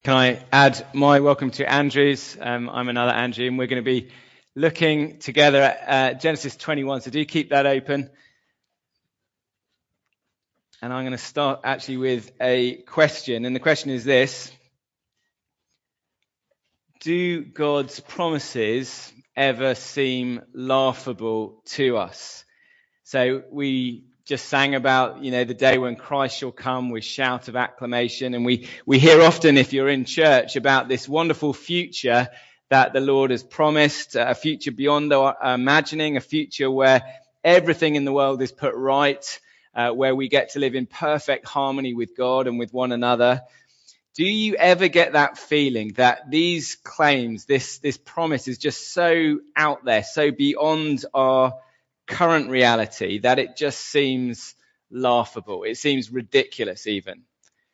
Can I add my welcome to Andrew's? I'm another Andrew, and we're going to be looking together at Genesis 21. So do keep that open. And I'm going to start actually with a question. And the question is this: do God's promises ever seem laughable to us? So we just sang about, the day when Christ shall come with shout of acclamation. And we hear often, if you're in church, about this wonderful future that the Lord has promised, a future beyond our imagining, a future where everything in the world is put right, where we get to live in perfect harmony with God and with one another. Do you ever get that feeling that these claims, this promise is just so out there, so beyond our current reality, that it just seems laughable? It seems ridiculous even.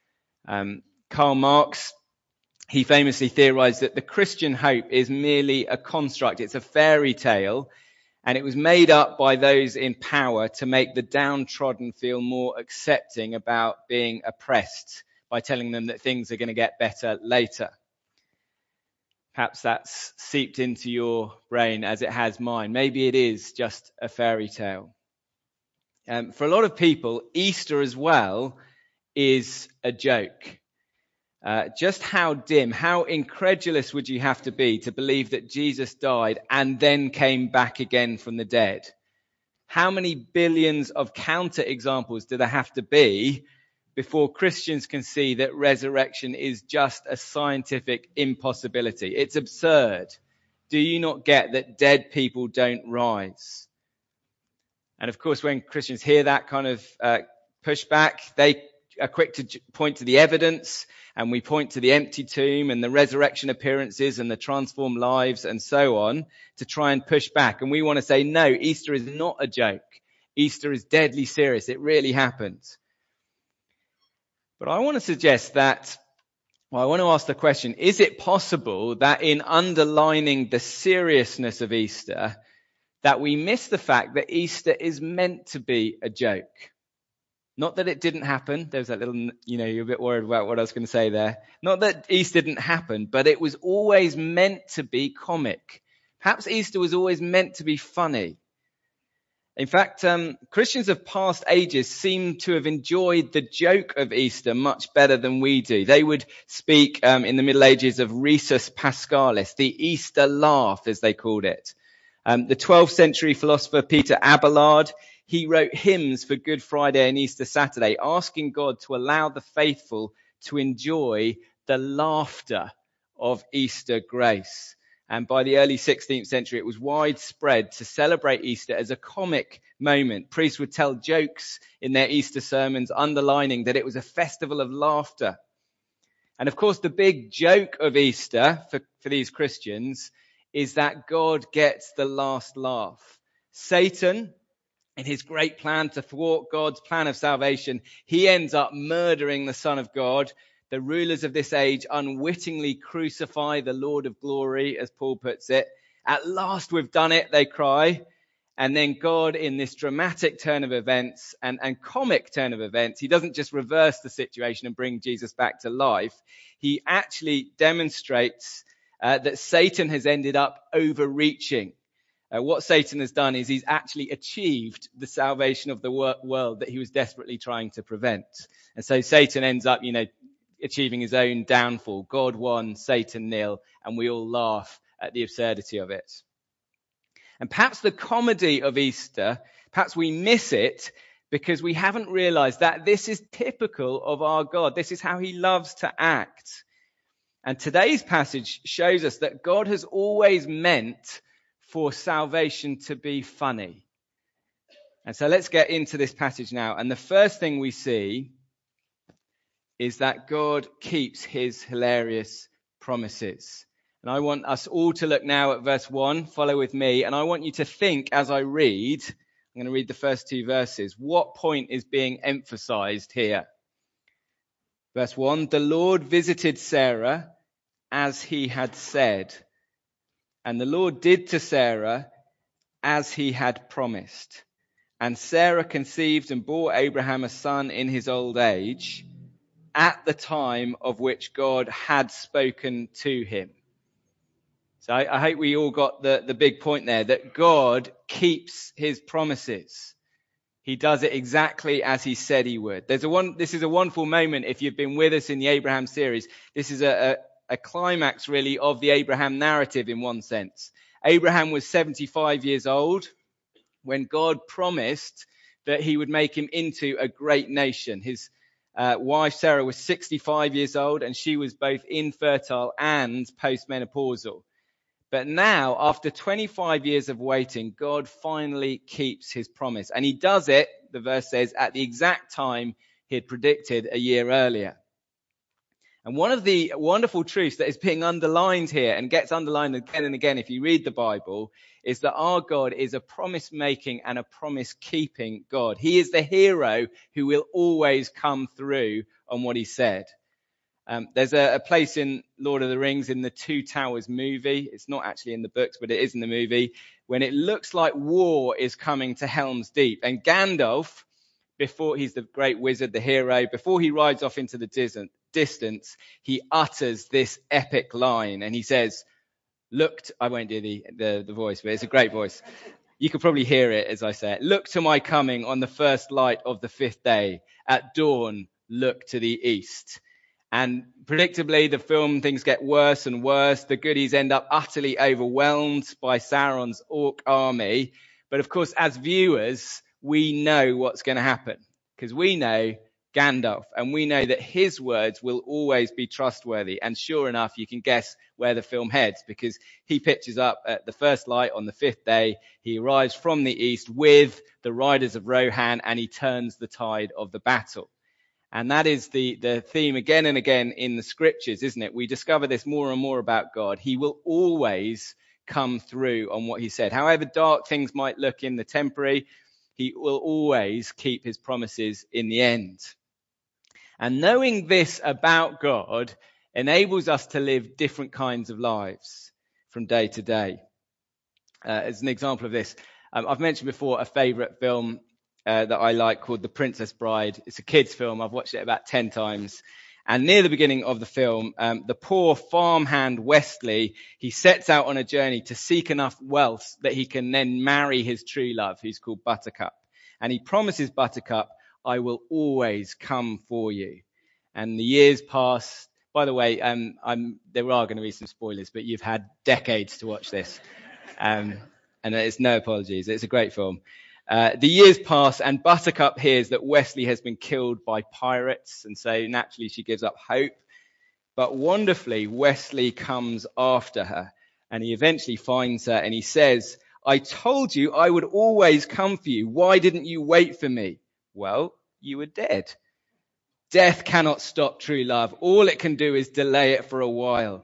Karl Marx, he famously theorized that the Christian hope is merely a construct. It's a fairy tale, and it was made up by those in power to make the downtrodden feel more accepting about being oppressed by telling them that things are going to get better later. Perhaps that's seeped into your brain as it has mine. Maybe it is just a fairy tale. For a lot of people, Easter as well is a joke. Just how dim, how incredulous would you have to be to believe that Jesus died and then came back again from the dead? How many billions of counter examples do there have to be before Christians can see that resurrection is just a scientific impossibility? It's absurd. Do you not get that dead people don't rise? And of course, when Christians hear that kind of pushback, they are quick to point to the evidence, and we point to the empty tomb and the resurrection appearances and the transformed lives and so on to try and push back. And we want to say, no, Easter is not a joke. Easter is deadly serious. It really happened. But I want to suggest that, I want to ask the question, is it possible that in underlining the seriousness of Easter, that we miss the fact that Easter is meant to be a joke? Not that it didn't happen. There's that little, you're a bit worried about what I was going to say there. Not that Easter didn't happen, but it was always meant to be comic. Perhaps Easter was always meant to be funny. In fact, Christians of past ages seem to have enjoyed the joke of Easter much better than we do. They would speak in the Middle Ages of risus paschalis, the Easter laugh, as they called it. The 12th century philosopher Peter Abelard, he wrote hymns for Good Friday and Easter Saturday, asking God to allow the faithful to enjoy the laughter of Easter grace. And by the early 16th century, it was widespread to celebrate Easter as a comic moment. Priests would tell jokes in their Easter sermons, underlining that it was a festival of laughter. And of course, the big joke of Easter for these Christians is that God gets the last laugh. Satan, in his great plan to thwart God's plan of salvation, he ends up murdering the Son of God. The rulers of this age unwittingly crucify the Lord of glory, as Paul puts it. At last we've done it, they cry. And then God, in this dramatic turn of events and comic turn of events, he doesn't just reverse the situation and bring Jesus back to life. He actually demonstrates that Satan has ended up overreaching. What Satan has done is he's actually achieved the salvation of the world that he was desperately trying to prevent. And so Satan ends up, achieving his own downfall. God won, Satan nil, and we all laugh at the absurdity of it. And perhaps the comedy of Easter, perhaps we miss it because we haven't realized that this is typical of our God. This is how he loves to act. And today's passage shows us that God has always meant for salvation to be funny. And so let's get into this passage now. And the first thing we see is that God keeps his hilarious promises. And I want us all to look now at verse 1, follow with me, and I want you to think as I read, I'm going to read the first two verses, what point is being emphasized here? Verse 1, the Lord visited Sarah as he had said, and the Lord did to Sarah as he had promised. And Sarah conceived and bore Abraham a son in his old age, at the time of which God had spoken to him. So I hope we all got the big point there, that God keeps his promises. He does it exactly as he said he would. This is a wonderful moment if you've been with us in the Abraham series. This is a climax really of the Abraham narrative in one sense. Abraham was 75 years old when God promised that he would make him into a great nation. His wife Sarah was 65 years old, and she was both infertile and postmenopausal. But now, after 25 years of waiting, God finally keeps his promise. And he does it, the verse says, at the exact time he had predicted a year earlier. And one of the wonderful truths that is being underlined here and gets underlined again and again if you read the Bible is that our God is a promise-making and a promise-keeping God. He is the hero who will always come through on what he said. There's a place in Lord of the Rings in the Two Towers movie. It's not actually in the books, but it is in the movie, when it looks like war is coming to Helm's Deep. And Gandalf, before he's the great wizard, the hero, before he rides off into the distance, he utters this epic line. And he says, I won't do the voice, but it's a great voice. You could probably hear it as I say it. Look to my coming on the first light of the 5th day. At dawn, look to the east. And predictably, the film, things get worse and worse. The goodies end up utterly overwhelmed by Sauron's orc army. But of course, as viewers, we know what's going to happen because we know Gandalf and we know that his words will always be trustworthy. And sure enough, you can guess where the film heads because he pitches up at the first light on the 5th day. He arrives from the east with the riders of Rohan and he turns the tide of the battle. And that is the theme again and again in the scriptures, isn't it? We discover this more and more about God. He will always come through on what he said. However dark things might look in the temporary, he will always keep his promises in the end. And knowing this about God enables us to live different kinds of lives from day to day. As an example of this, I've mentioned before a favorite film that I like called The Princess Bride. It's a kids film. I've watched it about 10 times. And near the beginning of the film, the poor farmhand Wesley, he sets out on a journey to seek enough wealth that he can then marry his true love, who's called Buttercup. And he promises Buttercup, I will always come for you. And the years pass. By the way, there are going to be some spoilers, but you've had decades to watch this. And it's no apologies. It's a great film. The years pass and Buttercup hears that Wesley has been killed by pirates. And so naturally she gives up hope. But wonderfully, Wesley comes after her and he eventually finds her and he says, I told you I would always come for you. Why didn't you wait for me? Well, you were dead. Death cannot stop true love. All it can do is delay it for a while.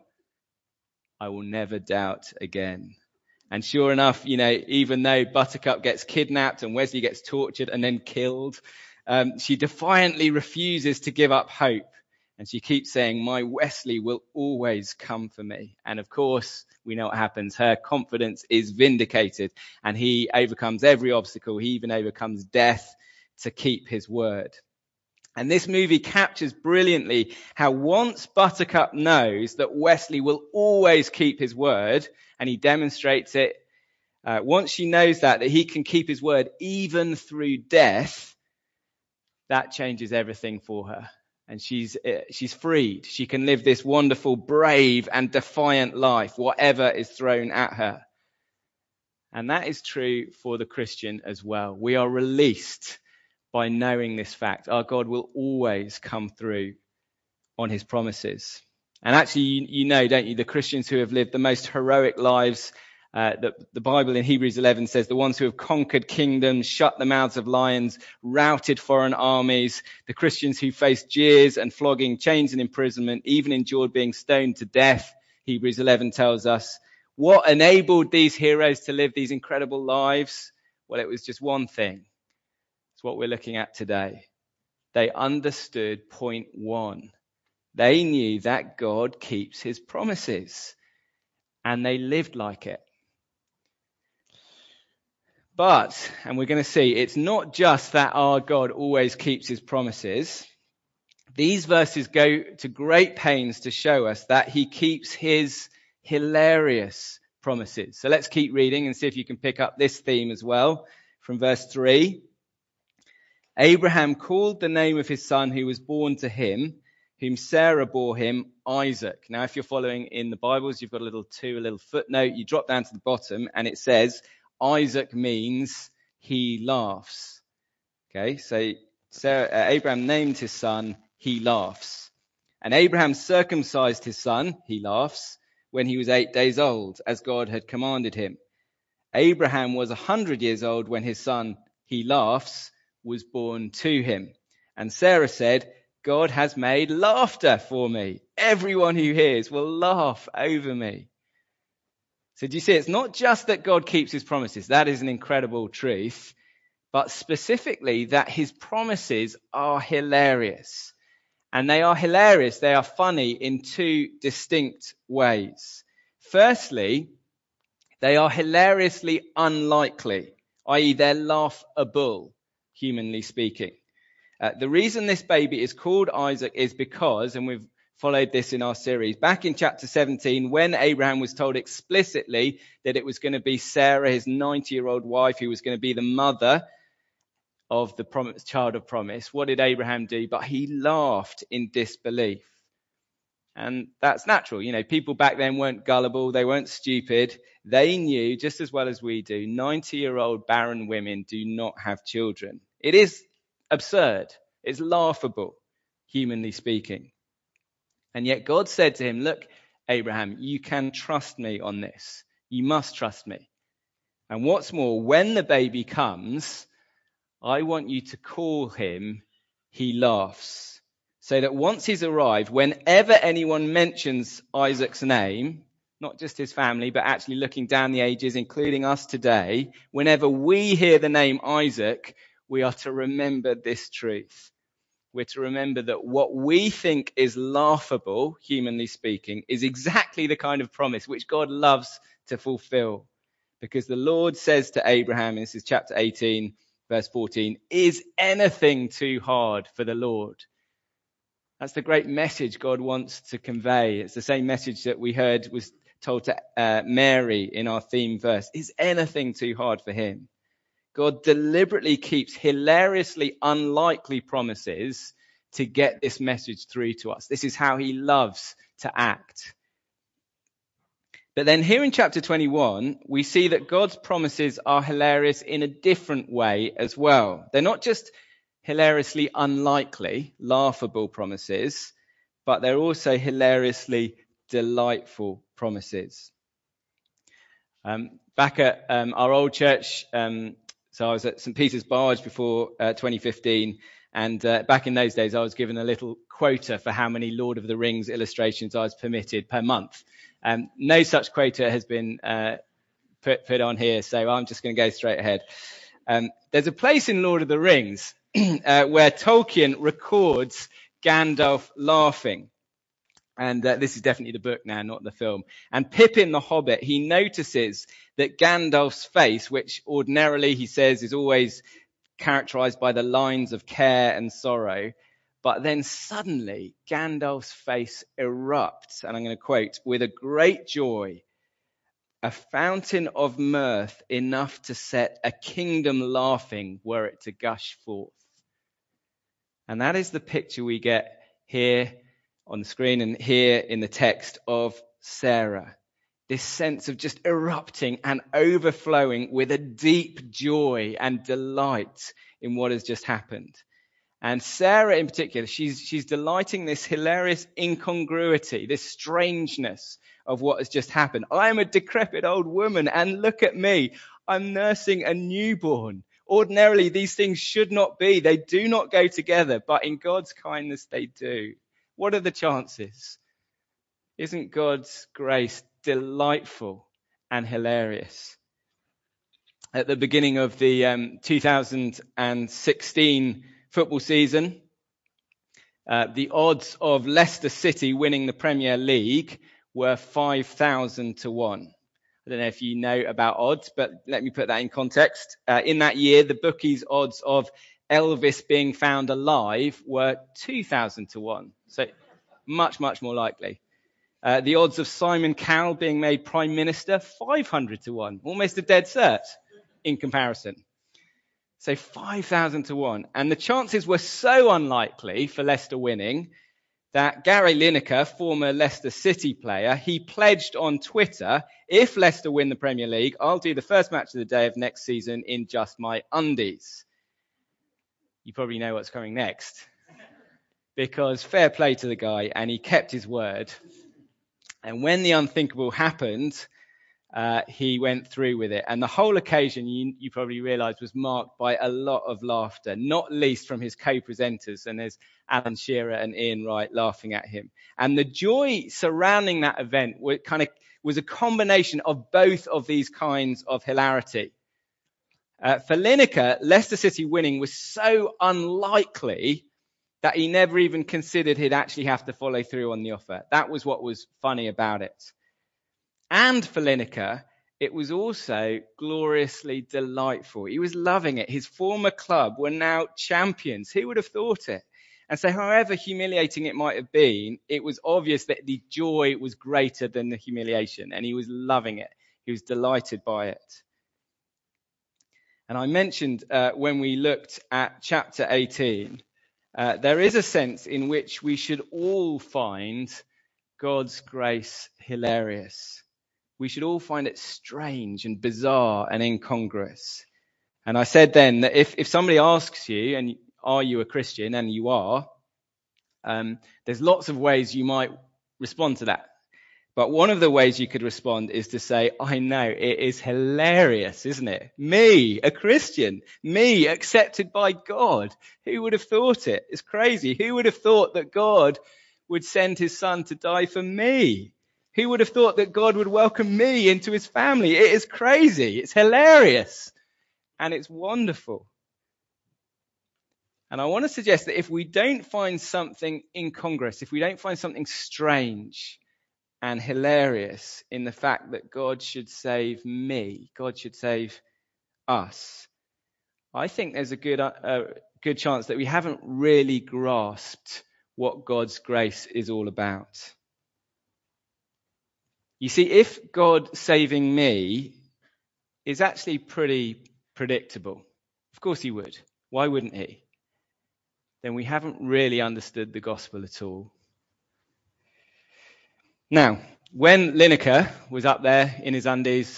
I will never doubt again. And sure enough, even though Buttercup gets kidnapped and Wesley gets tortured and then killed, she defiantly refuses to give up hope. And she keeps saying, my Wesley will always come for me. And of course, we know what happens. Her confidence is vindicated and he overcomes every obstacle. He even overcomes death to keep his word. And this movie captures brilliantly how once Buttercup knows that Wesley will always keep his word, and he demonstrates it, once she knows that he can keep his word even through death, that changes everything for her. And she's freed. She can live this wonderful, brave and defiant life, whatever is thrown at her. And that is true for the Christian as well. We are released by knowing this fact. Our God will always come through on his promises. And actually, don't you, the Christians who have lived the most heroic lives, the Bible in Hebrews 11 says the ones who have conquered kingdoms, shut the mouths of lions, routed foreign armies, the Christians who faced jeers and flogging, chains and imprisonment, even endured being stoned to death, Hebrews 11 tells us. What enabled these heroes to live these incredible lives? Well, it was just one thing. It's what we're looking at today. They understood point one. They knew that God keeps his promises, and they lived like it. But, and we're going to see, it's not just that our God always keeps his promises, these verses go to great pains to show us that he keeps his hilarious promises. So let's keep reading and see if you can pick up this theme as well from verse 3. Abraham called the name of his son who was born to him, whom Sarah bore him, Isaac. Now, if you're following in the Bibles, you've got a little footnote. You drop down to the bottom and it says, Isaac means he laughs. Okay, so Abraham named his son, he laughs. And Abraham circumcised his son, he laughs, when he was 8 days old, as God had commanded him. Abraham was 100 years old when his son, he laughs, was born to him. And Sarah said, God has made laughter for me. Everyone who hears will laugh over me. So do you see, it's not just that God keeps his promises. That is an incredible truth. But specifically that his promises are hilarious. And they are hilarious. They are funny in two distinct ways. Firstly, they are hilariously unlikely, i.e. they're laughable, humanly speaking. The reason this baby is called Isaac is because, and we've followed this in our series, back in chapter 17, when Abraham was told explicitly that it was going to be Sarah, his 90-year-old wife, who was going to be the mother of the child of promise, what did Abraham do? But he laughed in disbelief. And that's natural. You know, people back then weren't gullible. They weren't stupid. They knew just as well as we do, 90-year-old barren women do not have children. It is absurd. It's laughable, humanly speaking. And yet God said to him, look, Abraham, you can trust me on this. You must trust me. And what's more, when the baby comes, I want you to call him, he laughs. So that once he's arrived, whenever anyone mentions Isaac's name, not just his family, but actually looking down the ages, including us today, whenever we hear the name Isaac, we are to remember this truth. We're to remember that what we think is laughable, humanly speaking, is exactly the kind of promise which God loves to fulfill. Because the Lord says to Abraham, and this is chapter 18, verse 14, is anything too hard for the Lord? That's the great message God wants to convey. It's the same message that we heard was told to Mary in our theme verse. Is anything too hard for him? God deliberately keeps hilariously unlikely promises to get this message through to us. This is how he loves to act. But then here in chapter 21, we see that God's promises are hilarious in a different way as well. They're not just hilariously unlikely, laughable promises, but they're also hilariously delightful promises. Back at our old church, so I was at St. Peter's Barge before 2015, and back in those days I was given a little quota for how many Lord of the Rings illustrations I was permitted per month. No such quota has been put on here, so I'm just going to go straight ahead. There's a place in Lord of the Rings where Tolkien records Gandalf laughing. And this is definitely the book now, not the film. And Pippin the Hobbit, he notices that Gandalf's face, which ordinarily he says is always characterized by the lines of care and sorrow, but then suddenly Gandalf's face erupts, and I'm going to quote, with a great joy, a fountain of mirth enough to set a kingdom laughing were it to gush forth. And that is the picture we get here on the screen and here in the text of Sarah. This sense of just erupting and overflowing with a deep joy and delight in what has just happened. And Sarah in particular, she's delighting this hilarious incongruity, this strangeness of what has just happened. I am a decrepit old woman and look at me. I'm nursing a newborn. Ordinarily, these things should not be. They do not go together, but in God's kindness, they do. What are the chances? Isn't God's grace delightful and hilarious? At the beginning of the 2016 football season, the odds of Leicester City winning the Premier League were 5,000 to 1. I don't know if you know about odds, but let me put that in context. In that year, the bookies' odds of Elvis being found alive were 2,000 to 1. So much, much more likely. The odds of Simon Cowell being made Prime Minister, 500 to 1. Almost a dead cert in comparison. So 5,000 to 1. And the chances were so unlikely for Leicester winning that Gary Lineker, former Leicester City player, he pledged on Twitter, if Leicester win the Premier League, I'll do the first match of the day of next season in just my undies. You probably know what's coming next. Because fair play to the guy, and he kept his word. And when the unthinkable happened, he went through with it. And the whole occasion, you probably realise, was marked by a lot of laughter, not least from his co-presenters. And there's Alan Shearer and Ian Wright laughing at him. And the joy surrounding that event was a combination of both of these kinds of hilarity. For Lineker, Leicester City winning was so unlikely that he never even considered he'd actually have to follow through on the offer. That was what was funny about it. And for Lineker, it was also gloriously delightful. He was loving it. His former club were now champions. Who would have thought it? And so however humiliating it might have been, it was obvious that the joy was greater than the humiliation, and he was loving it. He was delighted by it. And I mentioned when we looked at chapter 18, there is a sense in which we should all find God's grace hilarious. We should all find it strange and bizarre and incongruous. And I said then that if somebody asks you, and are you a Christian? And you are, there's lots of ways you might respond to that. But one of the ways you could respond is to say, I know, it is hilarious, isn't it? Me, a Christian, me accepted by God. Who would have thought it? It's crazy. Who would have thought that God would send his son to die for me? Who would have thought that God would welcome me into his family? It is crazy. It's hilarious. And it's wonderful. And I want to suggest that if we don't find something incongruous, if we don't find something strange and hilarious in the fact that God should save me, God should save us, I think there's a good chance that we haven't really grasped what God's grace is all about. You see, if God saving me is actually pretty predictable, of course he would. Why wouldn't he? Then we haven't really understood the gospel at all. Now, when Lineker was up there in his undies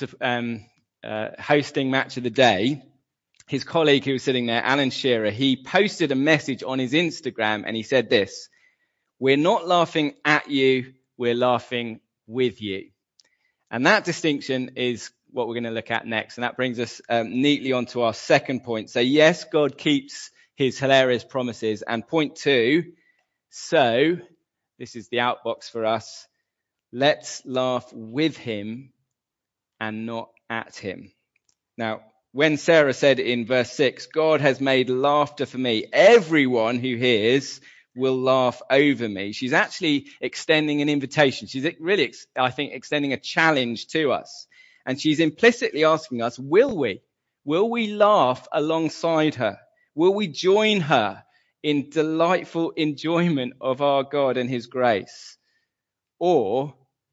hosting Match of the Day, his colleague who was sitting there, Alan Shearer, he posted a message on his Instagram and he said this: "We're not laughing at you, we're laughing with you." And that distinction is what we're going to look at next. And that brings us neatly onto our second point. So yes, God keeps his hilarious promises. And point 2, so this is the outbox for us. Let's laugh with him and not at him. Now, when Sarah said in verse 6, God has made laughter for me, everyone who hears will laugh over me, she's actually extending an invitation. She's really, I think, extending a challenge to us. And she's implicitly asking us, will we? Will we laugh alongside her? Will we join her in delightful enjoyment of our God and his grace? Or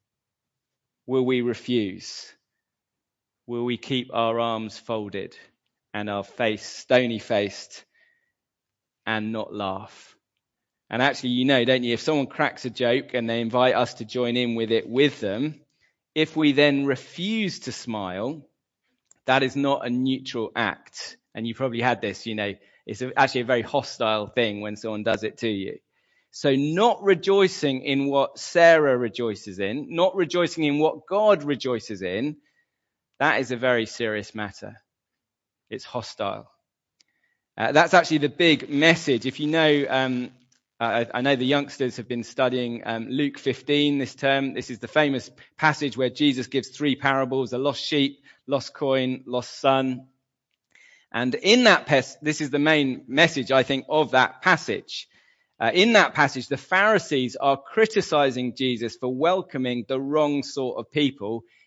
will we refuse? Will we keep our arms folded and our face stony-faced and not laugh? And actually, you know, don't you, if someone cracks a joke and they invite us to join in with it with them, if we then refuse to smile, that is not a neutral act. And you probably had this, you know, it's actually a very hostile thing when someone does it to you. So not rejoicing in what Sarah rejoices in, not rejoicing in what God rejoices in, that is a very serious matter. It's hostile. That's actually the big message. If you know, I know the youngsters have been studying Luke 15 this term. This is the famous passage where Jesus gives 3 parables: a lost sheep, lost coin, lost son. And in that this is the main message, I think, of that passage. In that passage, the Pharisees are criticizing Jesus for welcoming the wrong sort of people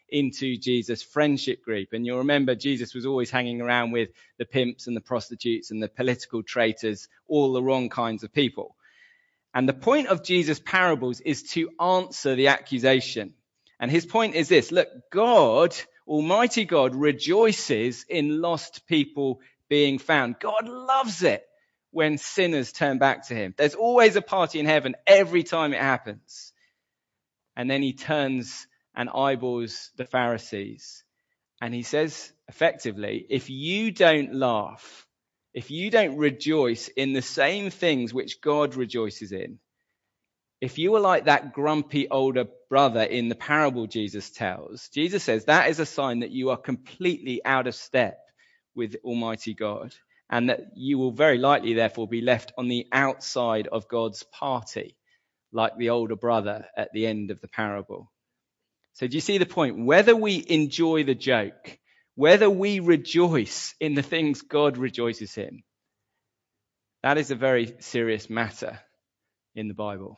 into Jesus' friendship group. And you'll remember Jesus was always hanging around with the pimps and the prostitutes and the political traitors, all the wrong kinds of people. And the point of Jesus' parables is to answer the accusation. And his point is this: look, God, Almighty God, rejoices in lost people being found. God loves it when sinners turn back to him. There's always a party in heaven every time it happens. And then he turns and eyeballs the Pharisees. And he says, effectively, if you don't laugh, if you don't rejoice in the same things which God rejoices in, if you are like that grumpy older brother in the parable Jesus tells, Jesus says that is a sign that you are completely out of step with Almighty God, and that you will very likely therefore be left on the outside of God's party, like the older brother at the end of the parable. So do you see the point? Whether we enjoy the joke, whether we rejoice in the things God rejoices in, that is a very serious matter in the Bible.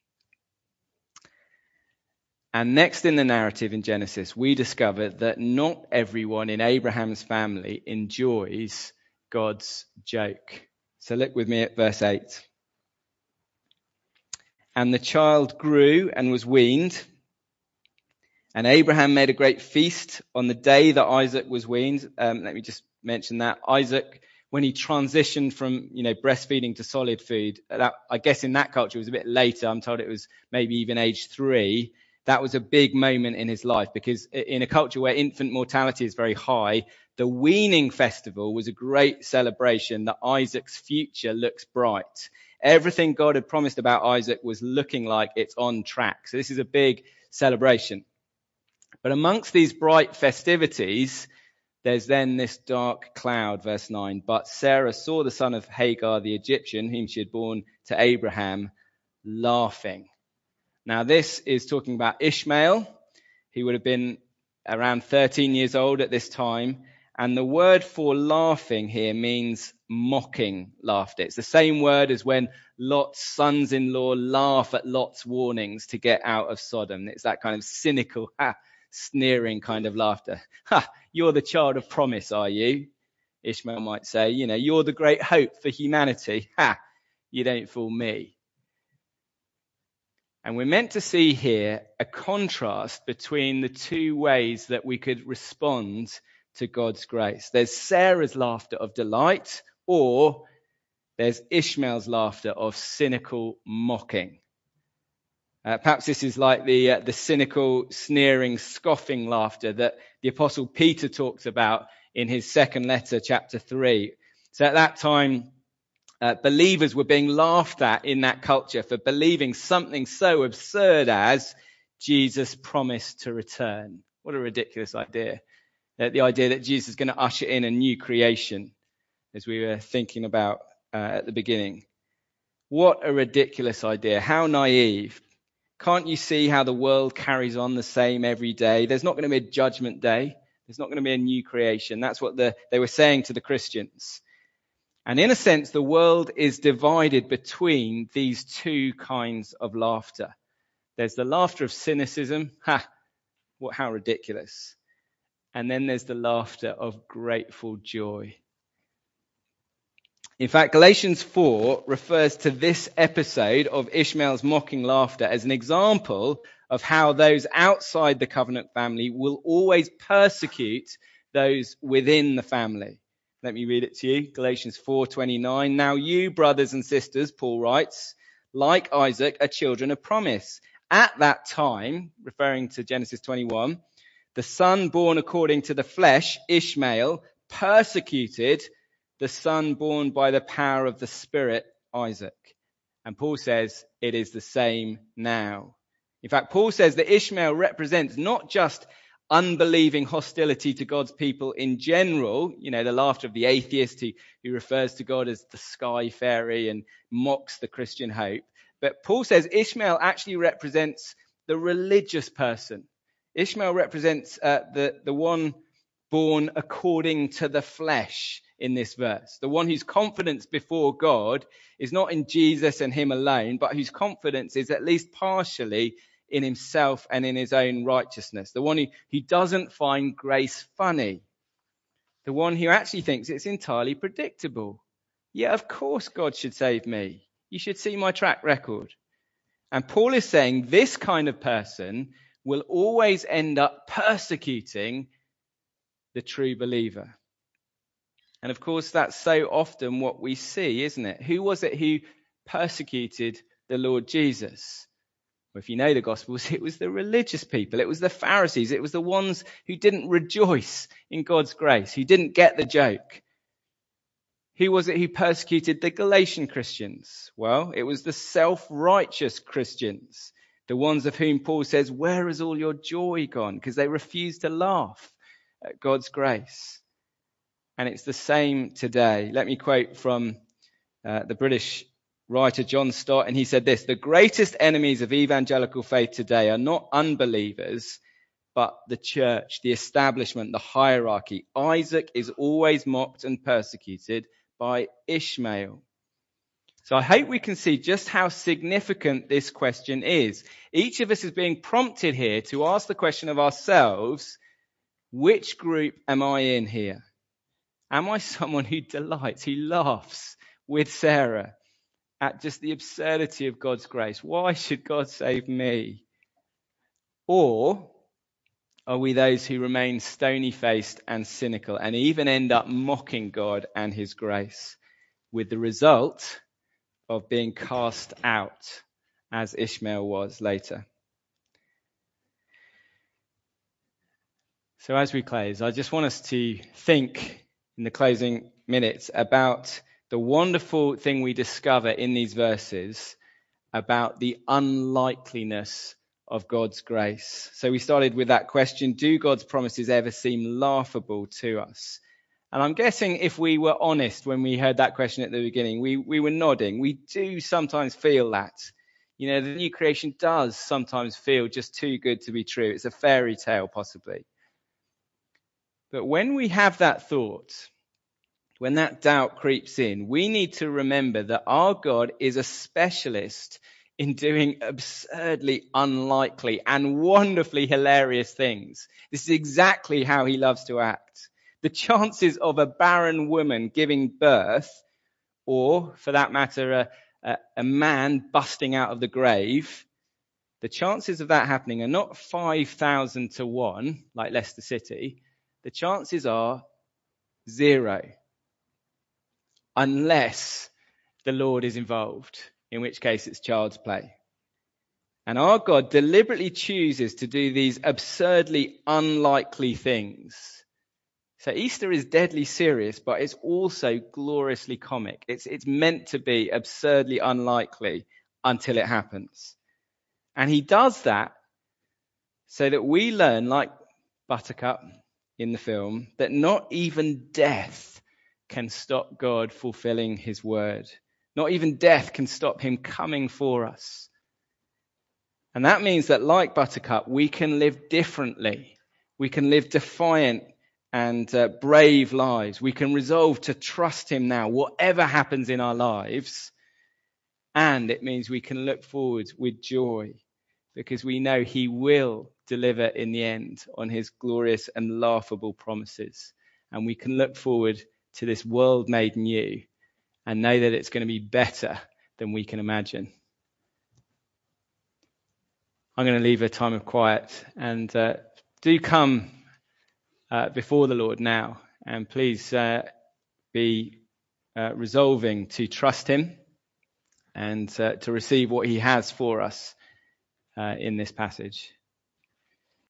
And next in the narrative in Genesis, we discover that not everyone in Abraham's family enjoys God's joke. So look with me at verse 8. And the child grew and was weaned, and Abraham made a great feast on the day that Isaac was weaned. Let me just mention that. Isaac, when he transitioned from, breastfeeding to solid food, that, I guess in that culture it was a bit later. I'm told it was maybe even age 3. That was a big moment in his life, because in a culture where infant mortality is very high, the weaning festival was a great celebration that Isaac's future looks bright. Everything God had promised about Isaac was looking like it's on track. So this is a big celebration. But amongst these bright festivities, there's then this dark cloud, verse 9. But Sarah saw the son of Hagar, the Egyptian, whom she had borne to Abraham, laughing. Now, this is talking about Ishmael. He would have been around 13 years old at this time. And the word for laughing here means mocking laughter. It's the same word as when Lot's sons-in-law laugh at Lot's warnings to get out of Sodom. It's that kind of cynical, sneering kind of laughter. You're the child of promise, are you? Ishmael might say, you're the great hope for humanity. You don't fool me. And we're meant to see here a contrast between the two ways that we could respond to God's grace. There's Sarah's laughter of delight, or there's Ishmael's laughter of cynical mocking. Perhaps this is like the cynical, sneering, scoffing laughter that the Apostle Peter talks about in his second letter, chapter 3. So at that time, believers were being laughed at in that culture for believing something so absurd as Jesus promised to return. What a ridiculous idea. The idea that Jesus is going to usher in a new creation, as we were thinking about at the beginning. What a ridiculous idea. How naive. Can't you see how the world carries on the same every day? There's not going to be a judgment day. There's not going to be a new creation. That's what they were saying to the Christians. And in a sense, the world is divided between these two kinds of laughter. There's the laughter of cynicism. How ridiculous. And then there's the laughter of grateful joy. In fact, Galatians 4 refers to this episode of Ishmael's mocking laughter as an example of how those outside the covenant family will always persecute those within the family. Let me read it to you. Galatians 4:29. Now you, brothers and sisters, Paul writes, like Isaac, are children of promise. At that time, referring to Genesis 21, the son born according to the flesh, Ishmael, persecuted the son born by the power of the Spirit, Isaac. And Paul says it is the same now. In fact, Paul says that Ishmael represents not just unbelieving hostility to God's people in general, the laughter of the atheist who refers to God as the sky fairy and mocks the Christian hope. But Paul says Ishmael actually represents the religious person. Ishmael represents the one born according to the flesh in this verse. The one whose confidence before God is not in Jesus and him alone, but whose confidence is at least partially in himself and in his own righteousness, the one who doesn't find grace funny, the one who actually thinks it's entirely predictable. Yeah, of course God should save me. You should see my track record. And Paul is saying this kind of person will always end up persecuting the true believer. And of course, that's so often what we see, isn't it? Who was it who persecuted the Lord Jesus? Well, if you know the Gospels, it was the religious people. It was the Pharisees. It was the ones who didn't rejoice in God's grace, who didn't get the joke. Who was it who persecuted the Galatian Christians? Well, it was the self-righteous Christians, the ones of whom Paul says, where has all your joy gone? Because they refused to laugh at God's grace. And it's the same today. Let me quote from the British writer John Stott, and he said this: the greatest enemies of evangelical faith today are not unbelievers, but the church, the establishment, the hierarchy. Isaac is always mocked and persecuted by Ishmael. So I hope we can see just how significant this question is. Each of us is being prompted here to ask the question of ourselves, which group am I in here? Am I someone who delights, who laughs with Sarah at just the absurdity of God's grace? Why should God save me? Or are we those who remain stony-faced and cynical and even end up mocking God and his grace, with the result of being cast out, as Ishmael was later? So as we close, I just want us to think in the closing minutes about the wonderful thing we discover in these verses about the unlikeliness of God's grace. So we started with that question, do God's promises ever seem laughable to us? And I'm guessing if we were honest when we heard that question at the beginning, we were nodding. We do sometimes feel that. You know, the new creation does sometimes feel just too good to be true. It's a fairy tale, possibly. But when we have that thought, when that doubt creeps in, we need to remember that our God is a specialist in doing absurdly unlikely and wonderfully hilarious things. This is exactly how he loves to act. The chances of a barren woman giving birth, or for that matter, a man busting out of the grave, the chances of that happening are not 5,000 to 1, like Leicester City. The chances are 0. Unless the Lord is involved, in which case it's child's play. And our God deliberately chooses to do these absurdly unlikely things. So Easter is deadly serious, but it's also gloriously comic. It's meant to be absurdly unlikely until it happens. And he does that so that we learn, like Buttercup in the film, that not even death can stop God fulfilling his word. Not even death can stop him coming for us. And that means that, like Buttercup, we can live differently. We can live defiant and brave lives. We can resolve to trust him now, whatever happens in our lives. And it means we can look forward with joy, because we know he will deliver in the end on his glorious and laughable promises. And we can look forward to this world made new and know that it's going to be better than we can imagine. I'm going to leave a time of quiet, and do come before the Lord now, and please be resolving to trust him and to receive what he has for us in this passage.